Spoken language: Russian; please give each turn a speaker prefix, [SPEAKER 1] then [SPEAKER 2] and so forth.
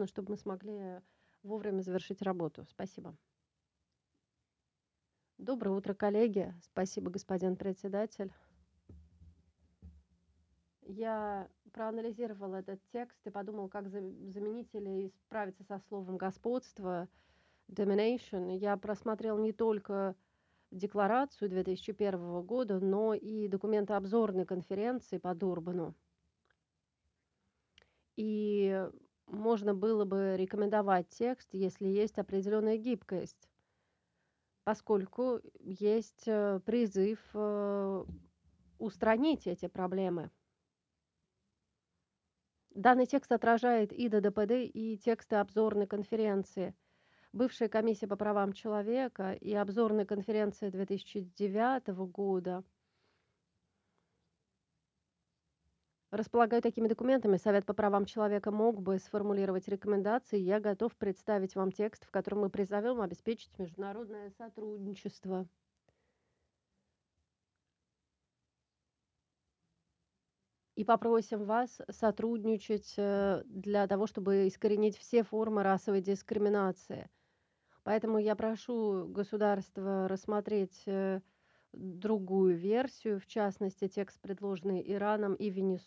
[SPEAKER 1] срочно, чтобы мы смогли вовремя завершить работу. Спасибо. Доброе утро, коллеги. Спасибо, господин председатель. Я проанализировала этот текст и подумала, как заменить или справиться со словом «господство», domination. Я просмотрел не только декларацию 2001 года, но и документы обзорной конференции по Дурбану. И можно было бы рекомендовать текст, если есть определенная гибкость, поскольку есть призыв устранить эти проблемы. Данный текст отражает и ДДПД, и тексты обзорной конференции. Бывшая комиссия по правам человека и обзорная конференция 2009 года располагаю такими документами. Совет по правам человека мог бы сформулировать рекомендации. Я готов представить вам текст, в котором мы призовем обеспечить международное сотрудничество. И попросим вас сотрудничать для того, чтобы искоренить все формы расовой дискриминации. Поэтому я прошу государства рассмотреть другую версию, в частности, текст, предложенный Ираном и Венесуэлой.